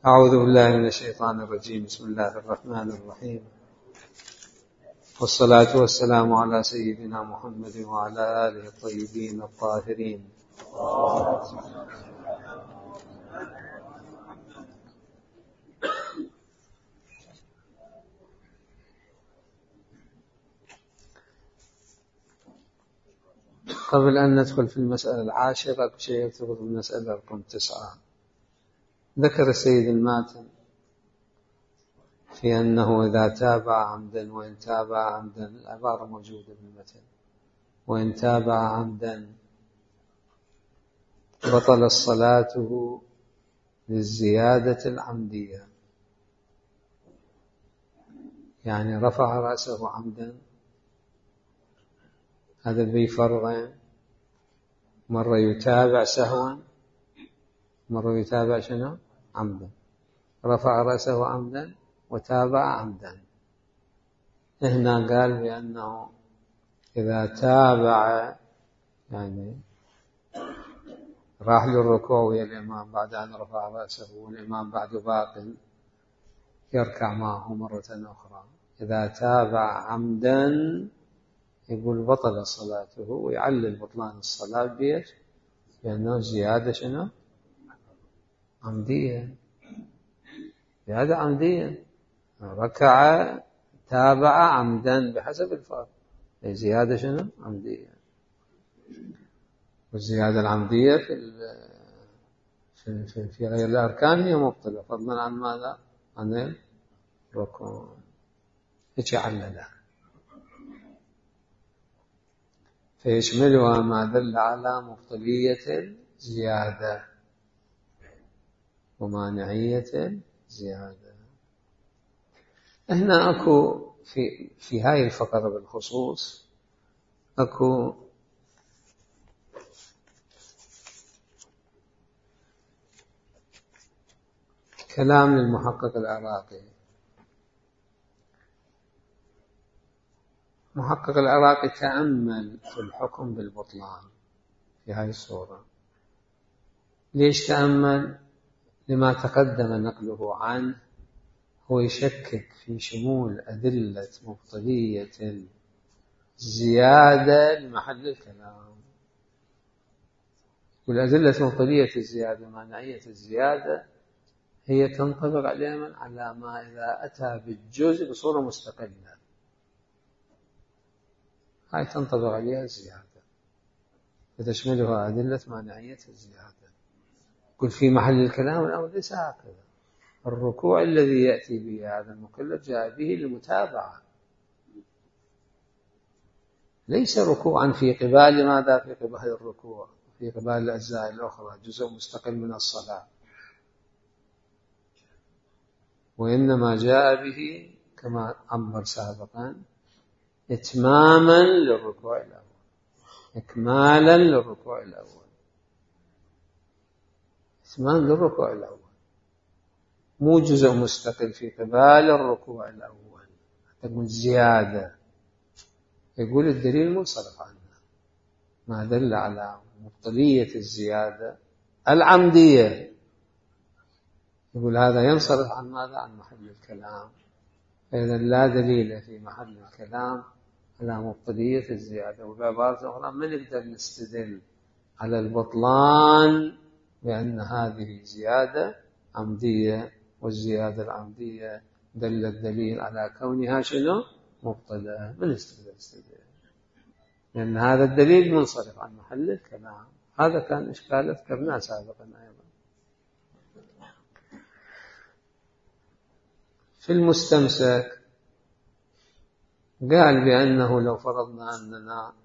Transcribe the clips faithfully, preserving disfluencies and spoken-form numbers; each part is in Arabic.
أعوذ بالله من الشيطان الرجيم. بسم الله الرحمن الرحيم، والصلاة والسلام على سيدنا محمد وعلى آله الطيبين الطاهرين. قبل أن ندخل في المسألة العاشرة بشيء يرتبط بالمسألة رقم تسعة، ذكر السيد الماتن في أنه إذا تابع عمدا وإن تابع عمدا، العبارة موجودة بالمتن، وإن تابع عمدا بطل صلاته للزيادة العمدية، يعني رفع رأسه عمدا. هذا في فرضين، مرة يتابع سهوا، مرة يتابع شنو؟ عمدا. رفع رأسه عمدا وتابع عمدا. هنا قال بأنه إذا تابع، يعني راح للركوع ويا الإمام بعد أن رفع رأسه والإمام بعد باق، يركع معه مرة أخرى. إذا تابع عمدا يقول بطل صلاته، ويعلل بطلان الصلاة بيش؟ لأنه زيادة شنو؟ عمدية. زيادة عمدية، ركع تابع عمدا بحسب الفرض، زيادة شنو؟ عمدية. والزيادة العمدية في في في, في غير الأركان هي مبطلة، فضلا عن ماذا؟ عن الركوع. هيك عللها، فيشملها ما دل على مبطلية الزيادة ومانعية الزيادة. هنا أكو في في هاي الفقرة بالخصوص أكو كلام للمحقق العراقي. محقق العراقي تأمل في الحكم بالبطلان في هذه الصورة. ليش تأمل؟ لما تقدم نقله عنه. هو يشكك في شمول أدلة مبطلية الزيادة لمحل الكلام. والأدلة مبطلية الزيادة ومانعية الزيادة هي تنطبق عليها على ما إذا أتى بالجزء بصورة مستقلة، هاي تنطبق عليها الزيادة، فتشملها أدلة مانعية الزيادة. قل في محل الكلام الأمر ليس هكذا. الركوع الذي يأتي به هذا المكلف جاء به للمتابعة، ليس ركوعا في قبال ماذا؟ في قبال الركوع، في قبال الأجزاء الأخرى، جزء مستقل من الصلاة، وإنما جاء به كما عبر سابقا إتماما للركوع الأول، إكمالا للركوع الأول، إتمام للركوع الأول، مو جزء مستقل في قبال الركوع الأول تكون زيادة. يقول الدليل منصرف عنه، ما دل على مبطلية الزيادة العمدية، يقول هذا ينصرف عن ماذا؟ عن محل الكلام. فإذا لا دليل في محل الكلام على مبطلية الزيادة. وبعبارة أخرى ما نقدر نستدل على البطلان بأن هذه زيادة عمدية، والزيادة العمدية دل الدليل على كونها شنو؟ مبطلة. من استدل استدل لأن هذا الدليل منصرف عن محل الكلام. هذا كان إشكال ذكرناه سابقا أيضا. في المستمسك قال بأنه لو فرضنا أننا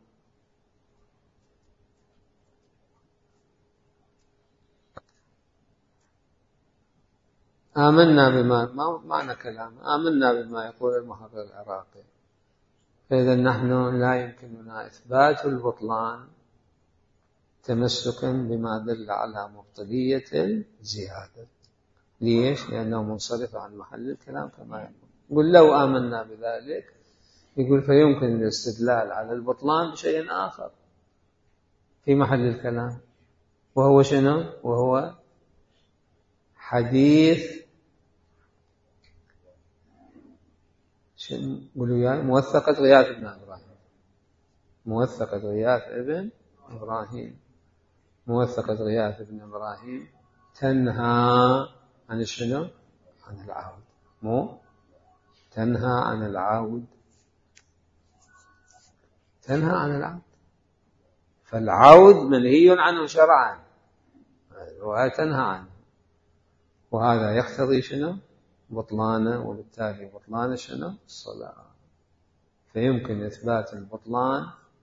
آمنا بما ما معنى كلام آمنا بما يقول المحقق العراقي، فإذا نحن لا يمكننا إثبات البطلان تمسكا بما دل على مبطلية الزيادة. ليش؟ لأنه منصرف عن محل الكلام كما يقول. يقول لو آمنا بذلك، يقول فيمكن الاستدلال على البطلان بشيء آخر في محل الكلام، وهو شنو؟ وهو حديث قولوا يا موثقة غياث ابن إبراهيم، موثقة غياث ابن إبراهيم، موثقة غياث ابن إبراهيم تنهى عن شنو؟ عن العود، مو تنهى عن العود، تنهى عن العود، فالعود منهي عنه شرعا، الرواية تنهى عنه، وهذا يقتضي شنو؟ بطلانه، وبالتالي بطلان شنو؟ الصلاة. فيمكن إثبات البطلان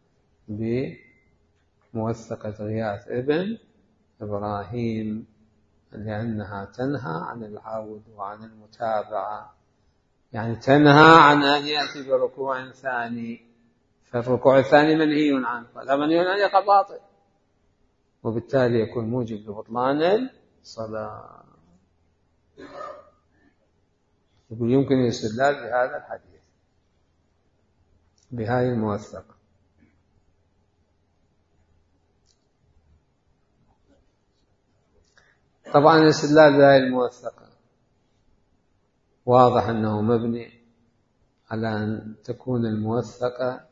بموثقة غياث ابن إبراهيم لأنها تنهى عن العود وعن المتابعة، يعني تنهى عن أن يأتي بركوع ثاني، فالركوع الثاني منهي عنه، فلا منهي عنه يقع باطل، وبالتالي يكون موجب لبطلان الصلاة. يقول يمكن الاستدلال بهذا الحديث بهذه الموثقة. طبعا الاستدلال بهذه الموثقة واضح أنه مبني على أن تكون الموثقة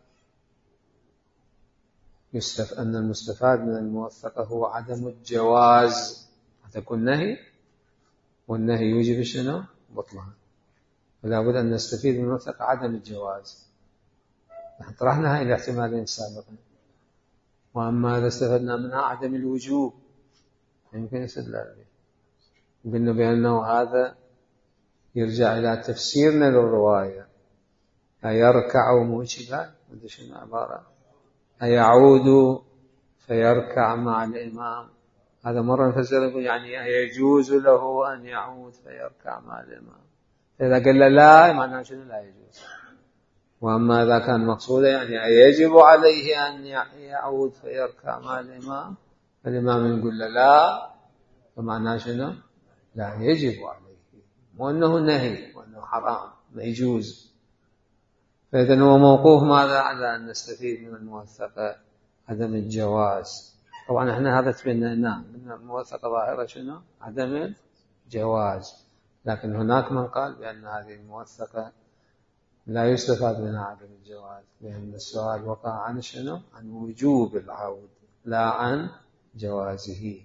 يستف... أن المستفاد من الموثقة هو عدم الجواز، تكون نهي، والنهي يوجب شنو؟ بطلان، فلا بد أن نستفيد من الموثقة عدم الجواز. نحن طرحنا هاي الاحتمالين سابقا، وأما إذا استفدنا منها عدم الوجوب يمكن استدلال به، قلنا بأنه هذا يرجع إلى تفسيرنا للرواية، أيركع موجبا، هذا شنو عبارة، أيعود فيركع مع الإمام، هذا مرة نفسره يعني يجوز له أن يعود فيركع مع الإمام، إذا قال لا معناه شنو؟ لا يجوز. وأما إذا كان مقصودا يعني يجب عليه أن يعود فيركع مع الإمام، الإمام يقول لا، فمعناه شنو؟ لا يجب عليه، وأنه نهي وأنه حرام لا يجوز. فإذن هو موقوف ماذا؟ على أن نستفيد من الموثقة عدم الجواز. طبعا احنا هذا تبنيناه من الموثقة ظاهرة شنو؟ عدم الجواز، لكن هناك من قال بأن هذه الموثقة لا يستفاد منها عدم الجواز، لأن السؤال وقع عن شنو؟ عن وجوب العود لا عن جوازه.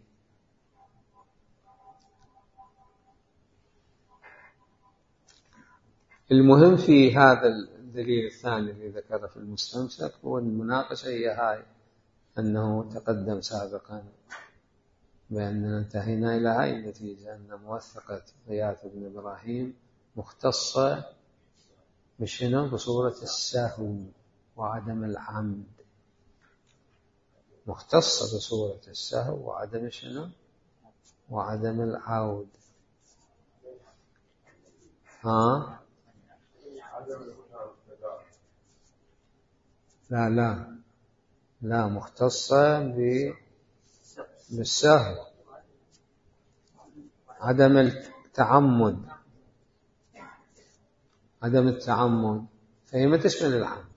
المهم في هذا الدليل الثاني الذي ذكره في المستمسك هو المناقشة هي هاي، أنه تقدم سابقا بأننا انتهينا إلى هاي النتيجة، أن موثقة غياث بن إبراهيم مختصة بشنو؟ بصورة السهو وعدم العمد، مختصة بصورة السهو وعدم شنو؟ وعدم العود. ها؟ لا لا لا مختصة بالسهو، عدم التعمد، عدم التعمد، فهي ما تشمل العمد،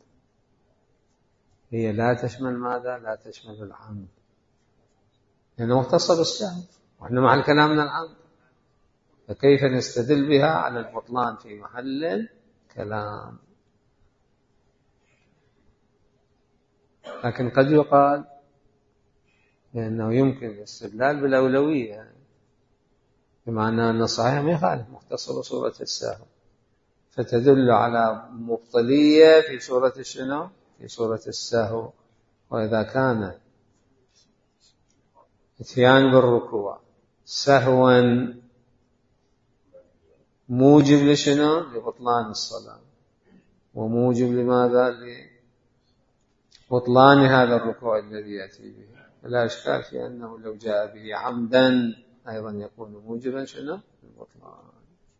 هي لا تشمل ماذا؟ لا تشمل العمد، لأنه مختصة بالسهو وإحنا مع الكلام من العمد، فكيف نستدل بها على البطلان في محل كلام؟ لكن قد يقال لأنه يمكن الاستدلال بالأولوية، بمعنى أن الصحيح ما يخالف مختص بصورة السهو، فتدل على مبطلية في صورة الشنو؟ في صورة السهو. وإذا كان اتيان بالركوع سهوا موجب لشنو؟ لبطلان الصلاة، وموجب لماذا؟ لبطلان هذا الركوع الذي يأتي به، فلا إشكال في أنه لو جاء به عمدا أيضا يكون موجبا شنو؟ البطلان.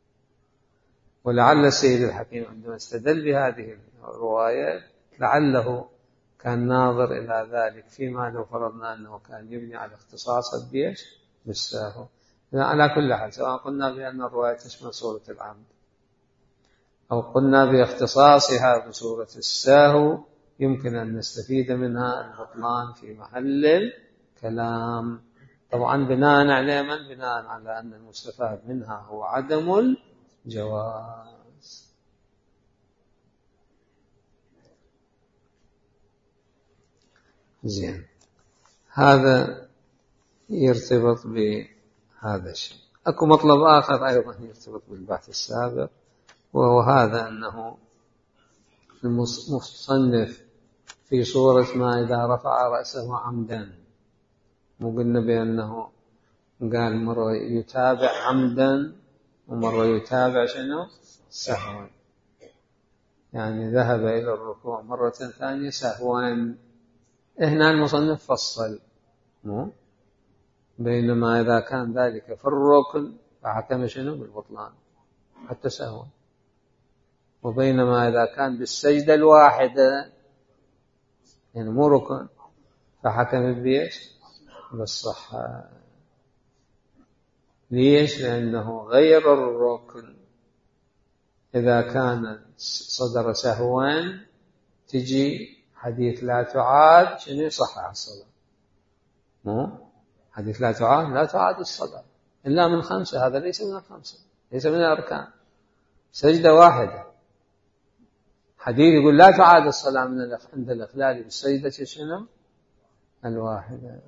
ولعل السيد الحكيم عندما استدل بهذه الرواية لعله كان ناظر إلى ذلك فيما لو فرضنا أنه كان يبني على اختصاص بيش بالسهو. على كل حال سواء قلنا بأن الرواية تشمل صورة العمد أو قلنا باختصاصها بصورة السهو، يمكن أن نستفيد منها البطلان في محل الكلام، طبعا بناء على من؟ بناء على أن المستفاد منها هو عدم الجواز. زين، هذا يرتبط بهذا الشيء. أكو مطلب آخر أيضا يرتبط بالبحث السابق، وهو هذا أنه المصنف في صورة ما إذا رفع رأسه عمدا، مو قلنا بأنه قال مرة يتابع عمدا ومرة يتابع شنو سهوا، يعني ذهب إلى الركوع مرة ثانية سهوا. هنا المصنف فصل، مو بينما إذا كان ذلك في الركن فحكم شنو بالبطلان حتى سهوا، وبينما إذا كان بالسجدة الواحدة يعني مو ركن فحكم بيش بالصحة. ليش؟ لأنه غير الركن إذا كان صدر سهوا تجي حديث لا تعاد شنو صحة الصلاة، مو حديث لا تعاد لا تعاد الصلاة إلا من خمسة، هذا ليس من الخمسة، ليس من الأركان، سجدة واحدة. حديث يقول لا تعاد الصلاة من عند الإخلال بالسجدة شنو الواحدة،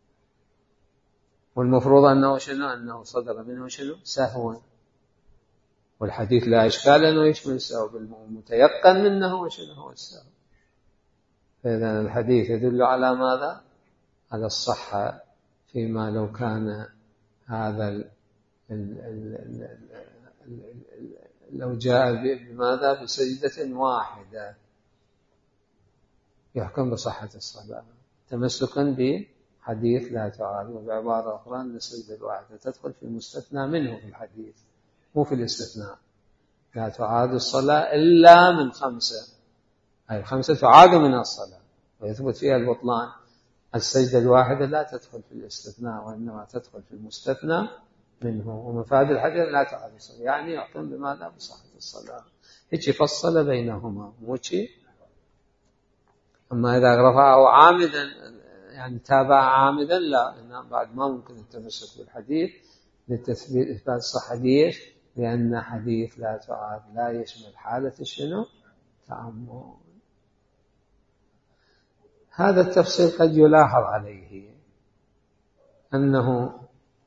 والمفروض أنه شنو أنه صدر منه شنو سهوا، والحديث لا إشكال أنه يشمل السهو، بالمتيقن منه وشنو هو السهو. فإذا الحديث يدل على ماذا؟ على الصحة، فيما لو كان هذا ال ال ال ال ال ال لو جاء بماذا بسجدة واحدة يحكم بصحة الصلاة تمسكا بحديث لا تعاد، وبعبارة أخرى أن السجدة الواحدة تدخل في المستثنى منه في الحديث مو في الاستثناء. لا تعاد الصلاة إلا من خمسة، أي خمسة تعاد من الصلاة ويثبت فيها البطلان. السجدة الواحدة لا تدخل في الاستثناء وإنما تدخل في المستثنى منه، ومفاد الحديث لا تعاد الصلاة يعني يحكم بماذا بصحة الصلاة. هيك فصل بينهما موشي. أما إذا رفعه عامدا يعني تابع عامدا لا، بعد ما ممكن التمسك بالحديث للتثبيت إثبات صحة. ليش؟ لأن حديث لا تعاد لا يشمل حالة الشنو تعمد. هذا التفصيل قد يلاحظ عليه أنه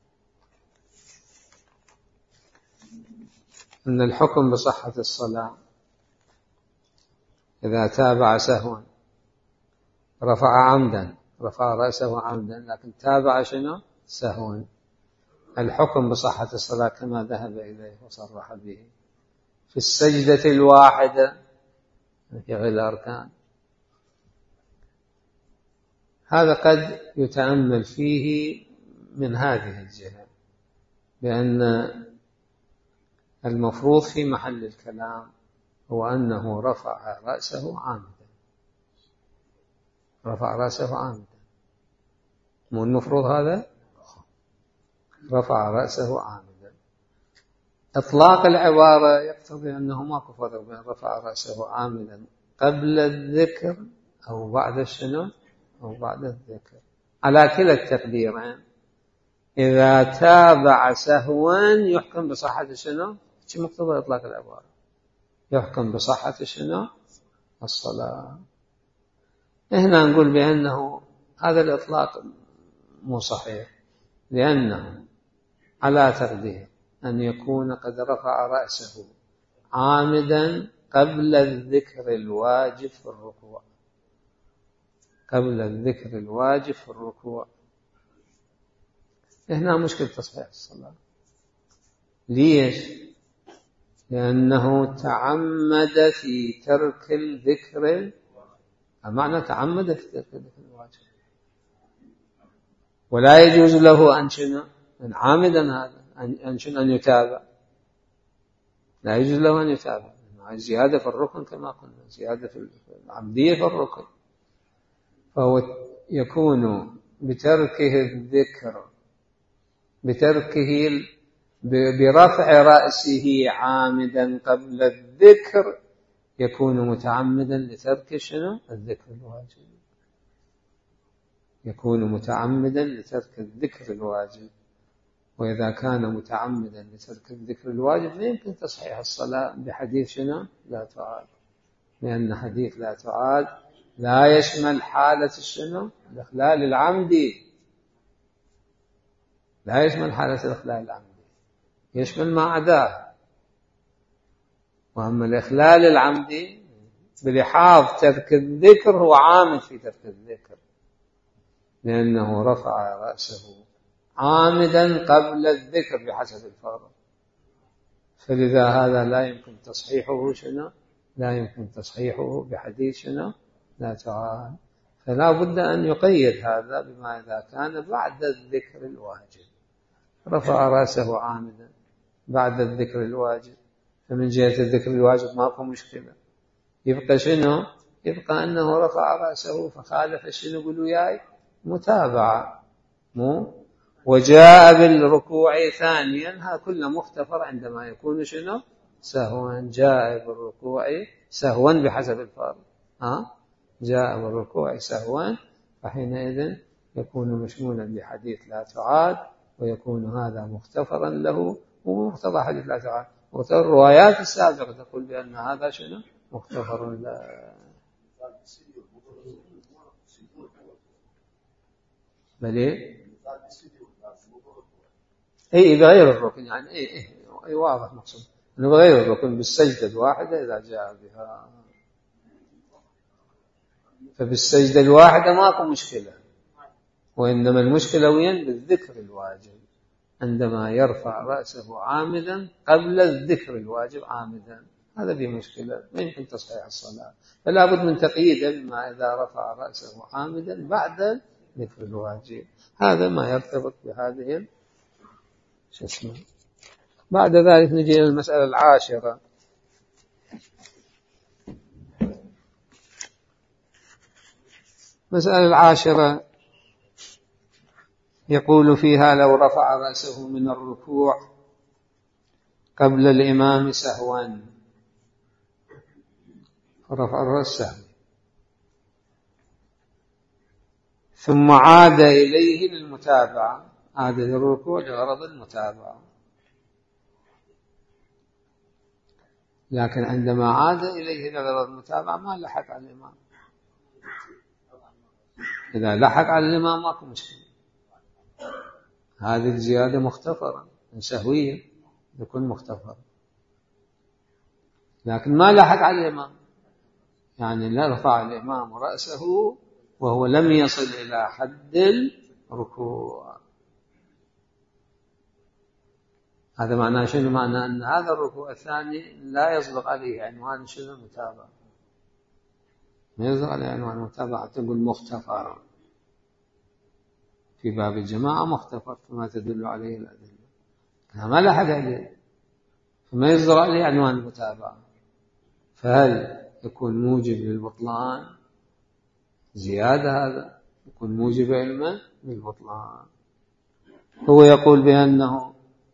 أن الحكم بصحة الصلاة إذا تابع سهوا رفع عمدا، رفع رأسه عمدا لكن تابع شنو سهوا، الحكم بصحة الصلاة كما ذهب إليه وصرح به في السجدة الواحدة في غير الأركان. هذا قد يتأمل فيه من هذه الجهة، بأن المفروض في محل الكلام هو أنه رفع رأسه عامدا، رفع رأسه عامدا، مو المفروض هذا رفع رأسه عامدا. إطلاق العبارة يقتضي أنه ماكو فرق بين رفع رأسه عامدا قبل الذكر أو بعد الشنو أو بعد الذكر. على كلا التقديرين إذا تابع سهوا يحكم بصحة شنو؟ شو مقتضى إطلاق العبارة؟ يحكم بصحة شنو؟ الصلاة. هنا نقول بأنه هذا الإطلاق مو صحيح، لأنه على تقدير أن يكون قد رفع رأسه عامدا قبل الذكر الواجب في الركوع، قبل الذكر الواجب في الركوع. هنا مشكلة تصحيح الصلاة. ليش؟ لأنه تعمد في ترك الذكر، المعنى تعمد في ترك الذكر الواجب، ولا يجوز له أن شنو أن عامدا هذا أن شنو أن يتابع، لا يجوز له أن يتابع، زيادة في الركن كما قلنا، زيادة في العمدية في الركن، فهو يكون بتركه الذكر بتركه برفع رأسه عامدا قبل الذكر يكون متعمدا لترك شنو الذكر الواجب، يكون متعمدا لترك الذكر الواجب. وإذا كان متعمدا لترك الذكر الواجب لا يمكن تصحيح الصلاة بحديث شنو لا تعاد، لأن حديث لا تعاد لا يشمل حالة الشنو الإخلال العمدي، لا يشمل حالة الإخلال العمدي، يشمل ما عداه. وأما الإخلال العمدي بلحاظ ترك الذكر هو عامد في ترك الذكر، لأنه رفع رأسه عامدا قبل الذكر بحسب الفرض، فلذا هذا لا يمكن تصحيحه شنو لا يمكن تصحيحه بحديث شنو لا تعال. فلا بد أن يقيد هذا بما إذا كان بعد الذكر الواجب، رفع رأسه عامدا بعد الذكر الواجب، فمن جهة الذكر الواجب ماكو مشكلة. يبقى شنو يبقى أنه رفع رأسه فخالف شنو قولوا ياي متابعة، مو وجاء بالركوع ثانيا، ها كله مختفر عندما يكون شنو سهوا. جاء بالركوع سهوا بحسب الفرض، ها جاء بالركوع سهوا، فحينئذ يكون مشمولا بحديث لا تعاد، ويكون هذا مختفرا له ومقتضى حديث لا تعاد. والروايات السابقة تقول بأن هذا شنو مختفر له. بل اي بغير الركن، يعني اي اي, أي واضح مقصود انه بغير الركن بالسجدة الواحدة اذا جاء بها، فبالسجدة الواحدة ماكو مشكلة، وانما المشكلة وين بالذكر الواجب، عندما يرفع رأسه عامدا قبل الذكر الواجب عامدا، هذا فيه مشكلة، ما يمكن تصحيح الصلاة. فلا بد من تقييده بما إذا رفع رأسه عامدا بعد ذكر الواجب، هذا ما يرتبط بهذه شو اسمه. بعد ذلك نجي إلى المسألة العاشرة. المسألة العاشرة يقول فيها لو رفع رأسه من الركوع قبل الإمام سهوا، رفع الرأس سهوا ثم عاد إليه للمتابعة، عاد للركوع لغرض المتابعة، لكن عندما عاد إليه لغرض المتابعة ما لحق على الإمام. إذا لحق على الإمام ماكو مشكلة، هذه الزيادة مختفرة سهوية يكون مختفرة، لكن ما لحق على الإمام، يعني لا رفع الإمام رأسه وهو لم يصل إلى حد الركوع. هذا معناه شنو؟ معناه أن هذا الركوع الثاني لا يصدق عليه عنوان شنو المتابعة، ما يصدق عليه عنوان المتابعة، تقول مختفر في باب الجماعة، مختفر كما تدل عليه الأدلة، ما لحق عليه فما يصدق عليه عنوان المتابعة. فهل يكون موجب للبطلان زيادة؟ هذا يكون موجب علما للبطلان. هو يقول بأنه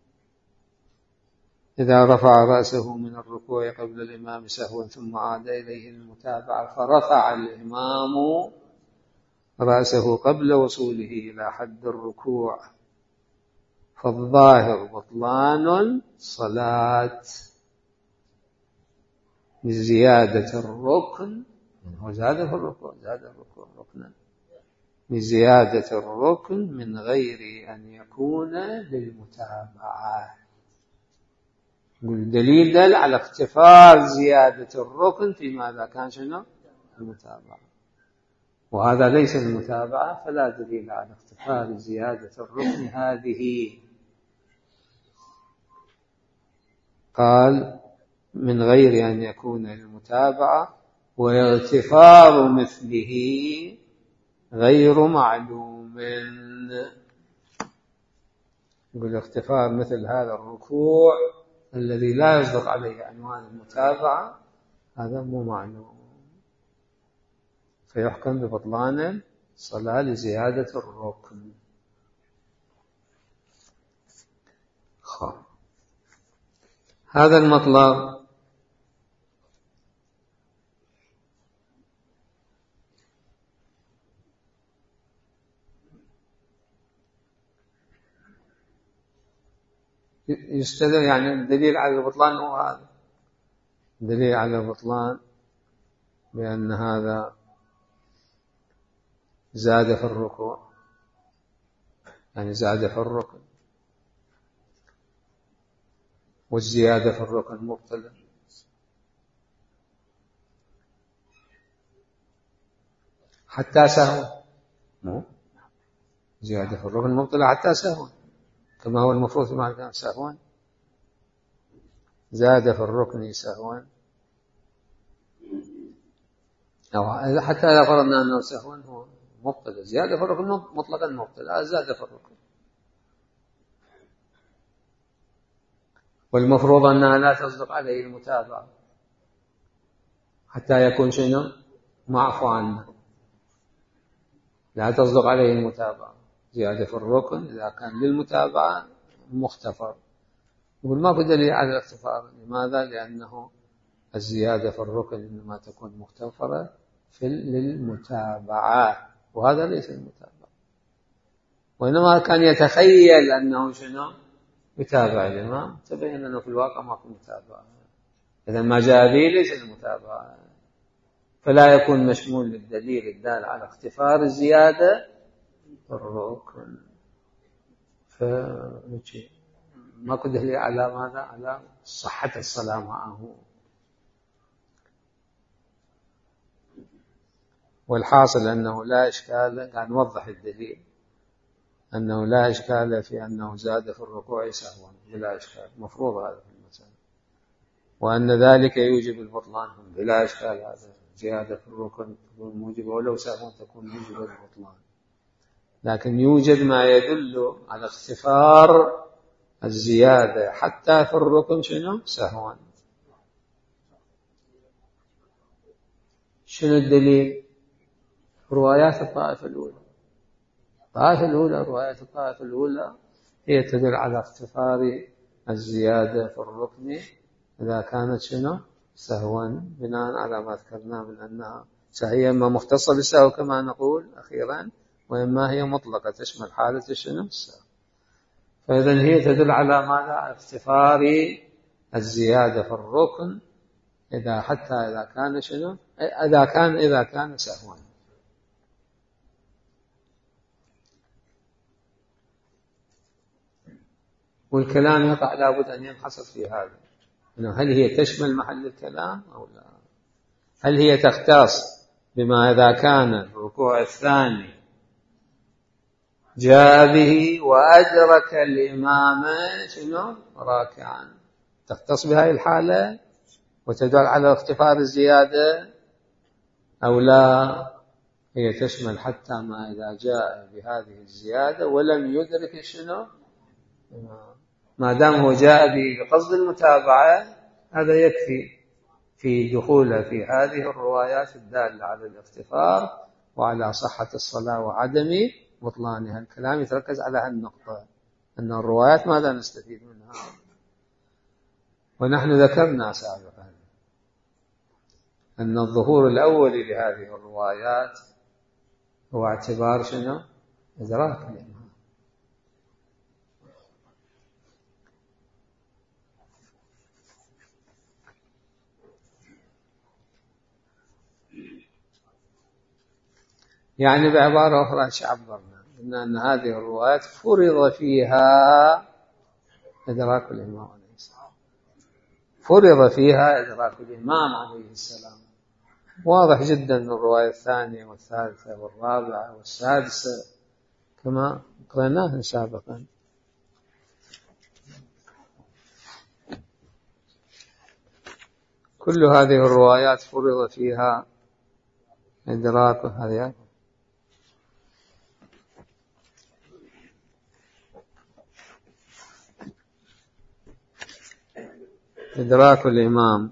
إذا رفع رأسه من الركوع قبل الإمام سهوا ثم عاد إليه المتابعة فرفع الإمام رأسه قبل وصوله إلى حد الركوع، فالظاهر بطلان صلاة بزيادة الركن، هو زاد في الركوع، زاد الركوع ركنا، بزيادة الركن من غير أن يكون للمتابعة. والدليل دل على اختفاء زيادة الركن في ماذا كان شنو المتابعة، وهذا ليس المتابعة، فلا دليل على اختفاء زيادة الركن هذه. قال من غير أن يكون للمتابعة، واغتفار مثله غير معلوم. يقول اغتفار مثل هذا الركوع الذي لا يصدق عليه عنوان المتابعة هذا مو معلوم، فيحكم ببطلان الصلاة لزيادة الركن. هذا المطلب يستدل، يعني الدليل على البطلان هو هذا، الدليل على البطلان بأن هذا زاد في الركوع يعني زاد في الركن، والزيادة في الركن مبطلة. حتى سهوا، زيادة في الركن مبطلة حتى سهوا، كما هو المفروض ما كان سهوا. زاد في الركن سهوا، أو حتى إذا فرضنا أنه سهوا هو مبطل. زيادة في الركن مطلقا مبطل، زاد في الركن. والمفروض أنها لا تصدق عليه المتابعة حتى يكون شنو معفو عنه، لا تصدق عليه المتابعة. زيادة في الركن إذا كان للمتابعة مختفر، يقول ما في دليل على الاختفار. لماذا؟ لأنه الزيادة في الركن إنما تكون مختفرة في للمتابعة، وهذا ليس المتابعة، وإنما كان يتخيل أنه شنو يتابع الإمام، تبين أنه في الواقع ما في متابعة. إذا ما جاء به ليس المتابعة، فلا يكون مشمول للدليل الدال على اختفار الزيادة في الركن. فنجي ما كنت دليل على ماذا؟ على صحة الصلاة معه. والحاصل أنه لا إشكال، قاعد نوضح الدليل أنه لا إشكال في أنه زاد في الركوع سهوا بلا إشكال، مفروض هذا في المسألة، وأن ذلك يوجب البطلان بلا إشكال. هذا زيادة في الركن تكون موجبة، ولو سهوا تكون موجبة البطلان، لكن يوجد ما يدل على اختفار الزيادة حتى في الركن شنو سهوا. شنو الدليل؟ روايات الطائفة الأولى. الطائفة الأولى روايات الطائفة الأولى هي تدل على اختفار الزيادة في الركن إذا كانت شنو سهوا، بناء على ما ذكرناه من أنها هي إما مختصة بالسهو كما نقول أخيرا، وإما هي مطلقة تشمل حالة شنو السهو. فإذا هي تدل على ماذا؟ على اختفار الزيادة في الركن إذا حتى إذا كان شنو إذا كان إذا كان سهوا. والكلام يقع لابد أن ينحصر في هذا، إنه هل هي تشمل محل الكلام أو لا؟ هل هي تختص بما إذا كان الركوع الثاني جاء به وأدرك الإمام شنو راكعا، تختص بهذه الحالة وتدل على اختفار الزيادة، أو لا هي تشمل حتى ما إذا جاء بهذه الزيادة ولم يدرك شنو، ما دام هو جاء به بقصد المتابعة هذا يكفي في دخوله في هذه الروايات الدالة على الاختفار وعلى صحة الصلاة وعدم بطلانها. الكلام يتركز على هالنقطة، أن الروايات ماذا نستفيد منها. ونحن ذكرنا سابقا أن الظهور الأول لهذه الروايات هو اعتبار شنو إدراك الإمام. يعني بعبارة أخرى ايش عبرنا؟ قلنا أن هذه الروايات فرض فيها إدراك الإمام عليه السلام، فرض فيها إدراك الإمام عليه السلام. واضح جدا من الرواية الثانية والثالثة والرابعة والسادسة كما قرأناها سابقا. كل هذه الروايات فرض فيها إدراك هذه إدراك الإمام.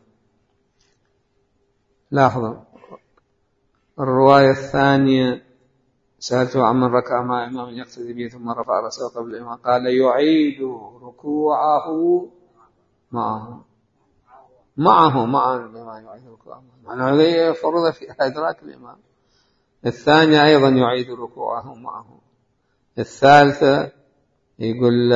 لاحظوا الرواية الثانية سألته عمن ركع مع إمام يقتدي به ثم رفع رأسه قبل الإمام قال يعيد ركوعه معه معه مع الإمام يعيد ركوعه معناه فرض في إدراك الإمام. الثانية أيضا يعيد ركوعه معه. الثالثة يقول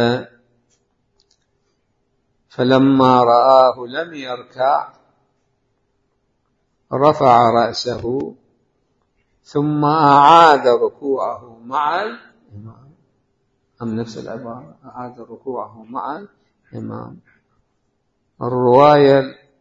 فلما رآه لم يركع رفع رأسه ثم أعاد ركوعه مع الإمام، أم نفس العبارة أعاد ركوعه مع الإمام. الرواية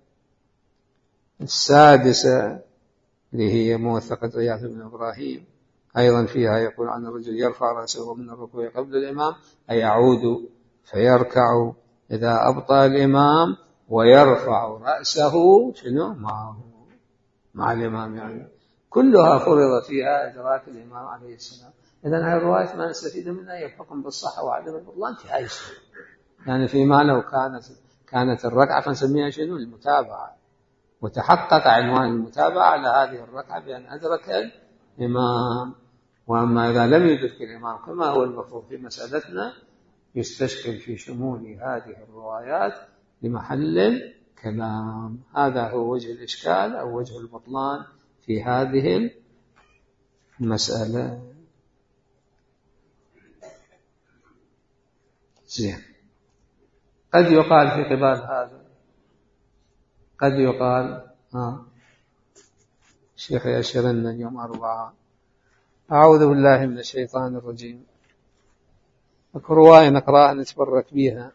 السادسة اللي هي موثقة غياث بن إبراهيم أيضا فيها يقول عن الرجل يرفع رأسه من الركوع قبل الإمام أي يعود فيركع إذا أبطأ الإمام ويرفع رأسه شنو معه مع الإمام، يعني كلها فرض فيها إدراك الإمام عليه السلام. إذن هذه الرواية ما نستفيد منها هي الحكم بالصحة وعدم البطلان في هذا الشيء، يعني فيما لو كانت كانت الركعة فنسميها شنو المتابعة، وتحقق عنوان المتابعة على هذه الركعة بأن أدرك الإمام. وأما إذا لم يدرك الإمام كما هو المفروض في مسألتنا يستشكل في شمول هذه الروايات لمحل الكلام. هذا هو وجه الإشكال أو وجه البطلان في هذه المسألة. زين. قد يقال في قبال هذا، قد يقال ها الشيخ يشرنا يوم أربعة أعوذ بالله من الشيطان الرجيم. رواية نقرأها نتبرك بها.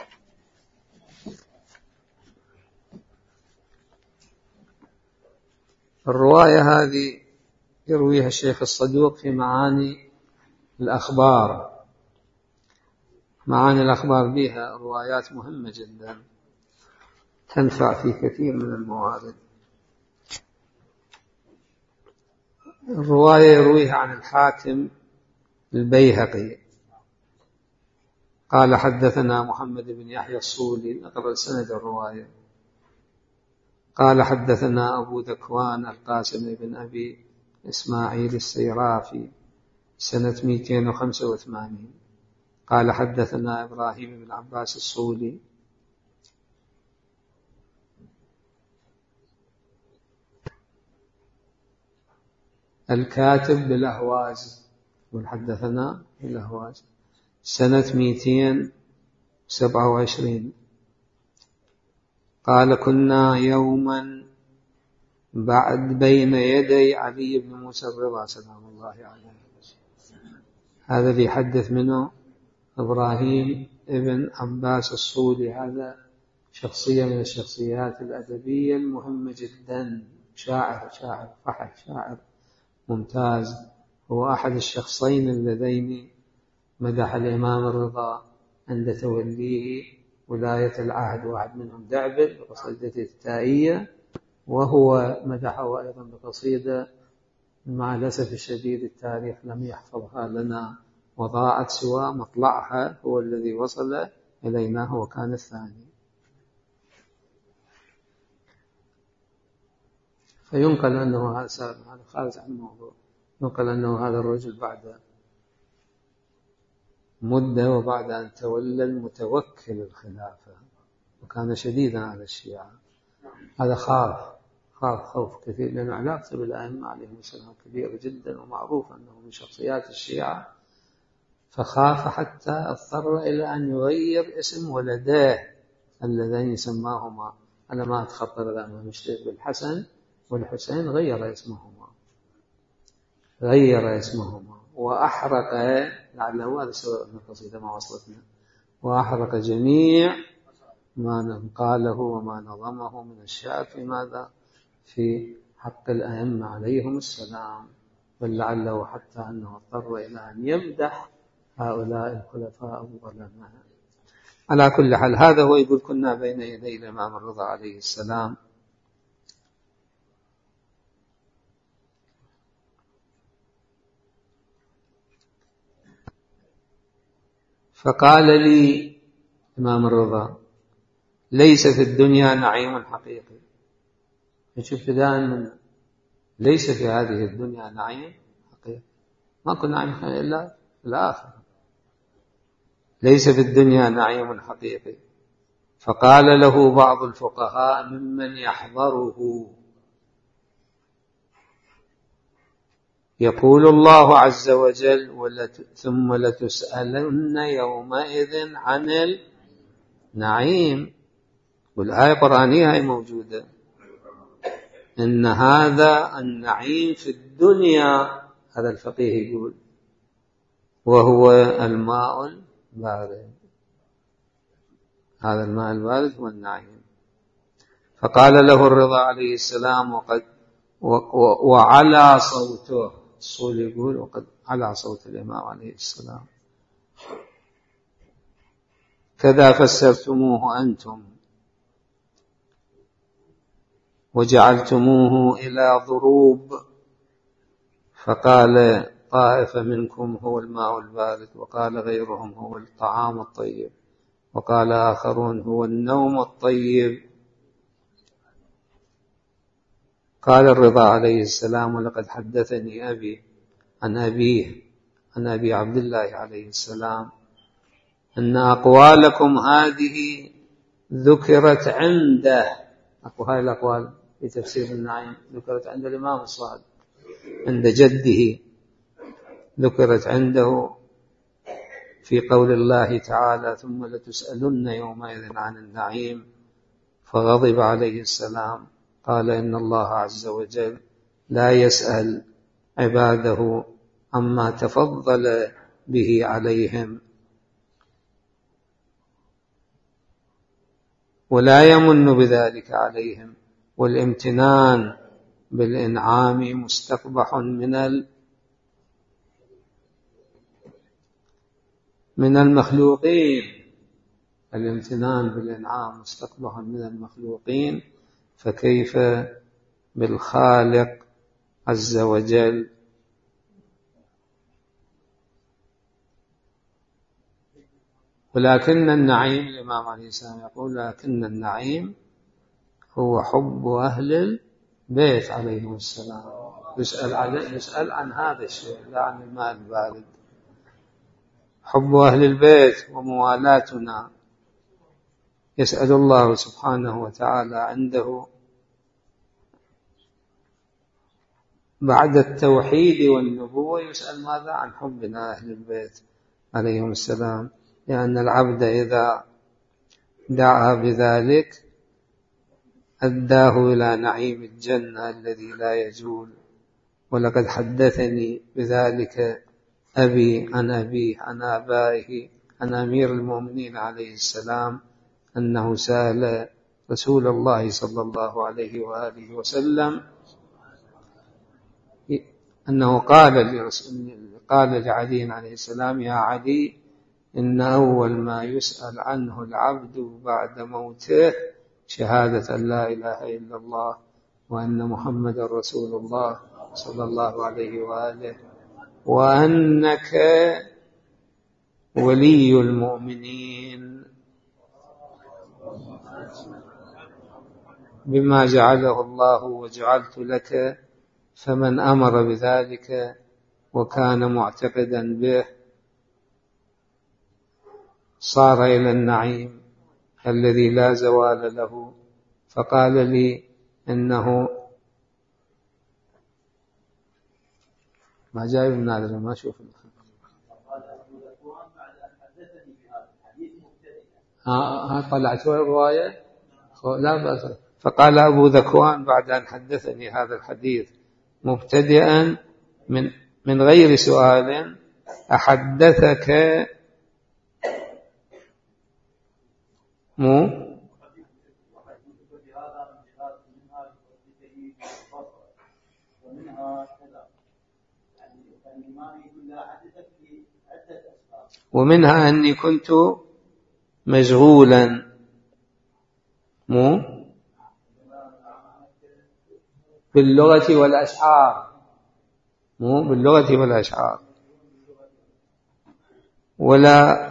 الرواية هذه يرويها الشيخ الصدوق في معاني الأخبار. معاني الأخبار بها روايات مهمة جدا تنفع في كثير من الموارد. الرواية يرويها عن الحاكم البيهقي قال حدثنا محمد بن يحيى الصولي، نقرأ سند الرواية. قال حدثنا أبو ذكوان القاسم بن أبي إسماعيل السيرافي سنة مئتين وخمسة وثمانين قال حدثنا إبراهيم بن عباس الصولي الكاتب بالأهواز، وحدثنا بالأهواز سنة مئتين وسبعة وعشرين قال كنا يوما بعد بين يدي علي بن موسى الرضا سلام الله عليه. هذا اللي يحدث منه إبراهيم ابن عباس الصولي، هذا شخصية من الشخصيات الأدبية المهمة جدا، شاعر شاعر فحل شاعر ممتاز. هو أحد الشخصين اللذين مدح الإمام الرضا عند توليه ولاية العهد، واحد منهم دعبل بقصيدته التائية، وهو مدحه أيضا بقصيدة مع الأسف الشديد التاريخ لم يحفظها لنا وضاعت سوى مطلعها هو الذي وصل إلينا، هو كان الثاني. فينقل أنه هذا خارج عن الموضوع، ينقل أنه هذا الرجل بعد مدة وبعد أن تولى المتوكل الخلافة وكان شديدا على الشيعة، هذا خاف خاف خوف كثير لأن علاقته بالأئمة عليهم السلام كبيرة جدا ومعروف أنه من شخصيات الشيعة، فخاف حتى اضطر إلى أن يغير اسم ولديه اللذين سماهما على ما تخطر الأمام الشيخ بالحسن والحسين، غير اسمهما غير اسمهما وأحرق، لعله هذا سبب أن القصيدة ما وصلتنا، وأحرق جميع ما قاله وما نظمه من الشعر في ماذا؟ في حق الأئمة عليهم السلام، بل لعله حتى أنه اضطر إلى أن يمدح هؤلاء الخلفاء الظلماء. على كل حال هذا هو يقول كنا بين يدي الإمام الرضا عليه السلام، فقال لي إمام الرضا ليس في الدنيا نعيم حقيقي. شوف ابتداء من ليس في هذه الدنيا نعيم حقيقي، ما كنا نعيم حقيقي إلا في الآخرة، ليس في الدنيا نعيم حقيقي. فقال له بعض الفقهاء ممن يحضره يقول الله عز وجل ولت ثم لتسألن يومئذ عن النعيم، والآية القرآنية هي موجودة، إن هذا النعيم في الدنيا، هذا الفقيه يقول، وهو الماء البارد، هذا الماء البارد هو النعيم. فقال له الرضا عليه السلام وقد وعلى صوته، الصول يقول وقد على صوت الإمام عليه السلام، كذا فسرتموه أنتم وجعلتموه إلى ضروب، فقال طائفة منكم هو الماء البارد، وقال غيرهم هو الطعام الطيب، وقال آخرون هو النوم الطيب. قال الرضا عليه السلام ولقد حدثني أبي عن أبيه عن أبي عبد الله عليه السلام أن أقوالكم هذه ذكرت عنده، هاي الأقوال في تفسير النعيم ذكرت عند الإمام الصادق عند جده، ذكرت عنده في قول الله تعالى ثم لتسألن يومئذ عن النعيم. فغضب عليه السلام قال إن الله عز وجل لا يسأل عباده عما تفضل به عليهم، ولا يمن بذلك عليهم، والامتنان بالإنعام مستقبح من من المخلوقين، الامتنان بالإنعام مستقبح من المخلوقين، فكيف بالخالق عز وجل؟ ولكن النعيم، الإمام عليه السلام يقول لكن النعيم هو حب أهل البيت عليهم السلام. يسأل عن, يسأل عن هذا الشيء لا عن الماء البارد. حب أهل البيت وموالاتنا، يسأل الله سبحانه وتعالى عنده بعد التوحيد والنبوة، يسأل ماذا؟ عن حبنا أهل البيت عليهم السلام، لأن العبد إذا دعا بذلك أداه إلى نعيم الجنة الذي لا يزول. ولقد حدثني بذلك أبي عن أبيه عن آبائه عن أمير المؤمنين عليه السلام أنه سأل رسول الله صلى الله عليه وآله وسلم أنه قال قال لعلي عليه السلام يا علي إن أول ما يسأل عنه العبد بعد موته شهادة أن لا إله إلا الله وأن محمد رسول الله صلى الله عليه وآله، وأنك ولي المؤمنين بما جعله الله وجعلت لك، فمن أمر بذلك وكان معتقدا به صار إلى النعيم الذي لا زوال له. فقال لي إنه ما جاي من هذا، ما أشوف ها طلعت الرواية لا بأس. فقال أبو ذكوان بعد أن حدثني هذا الحديث مبتدئا من من غير سؤال أحدثك مو ومنها أني كنت مشغولا مو باللغة والأشعار مو باللغة والأشعار ولا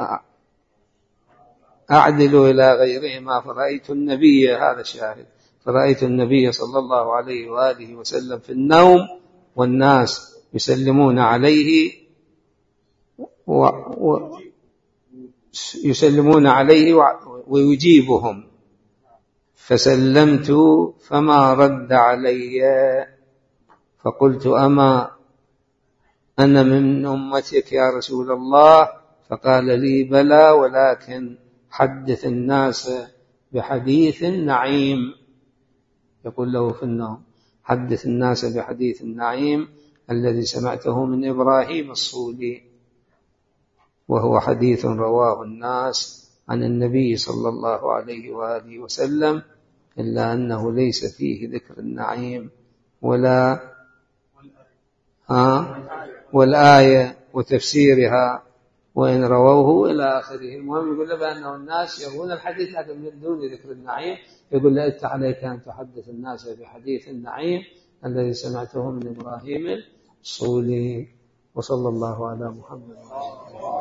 أعدل إلى غيرهما، فرأيت النبي، هذا الشاهد، فرأيت النبي صلى الله عليه وآله وسلم في النوم والناس يسلمون عليه و... و... يسلمون عليه ويجيبهم، فسلمت فما رد علي، فقلت أما أنا من أمتك يا رسول الله؟ فقال لي بلى، ولكن حدث الناس بحديث النعيم، يقول له في النوم حدث الناس بحديث النعيم الذي سمعته من إبراهيم الصولي، وهو حديث رواه الناس عن النبي صلى الله عليه وآله وسلم، إلا أنه ليس فيه ذكر النعيم ولا ها والآية وتفسيرها وإن رووه إلى آخره. المهم يقول له بأنه الناس يروون الحديث لكن من دون ذكر النعيم. يقول له أنت عليك أن تحدث الناس بحديث النعيم الذي سمعته من إبراهيم الصولي. وصلى الله على محمد.